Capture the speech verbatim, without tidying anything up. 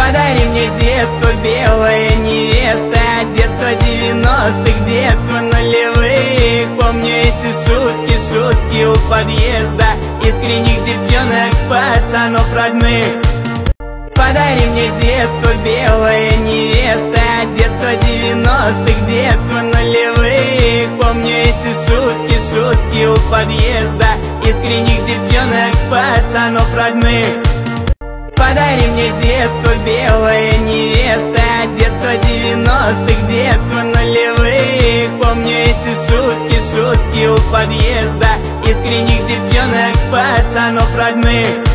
Подари мне детство, белая невеста, детство девяностых, детство нулевых. Помню эти шутки, шутки у подъезда, искренних девчонок, пацанов родных. Подари мне детство, белая невеста, детство девяностых, детство нулевых. Помню эти шутки, шутки у подъезда, искренних девчонок, пацанов родных. Подари мне детство, белая невеста, детство девяностых, детство нулевых. Помню эти шутки, шутки у подъезда, искренних девчонок, пацанов родных.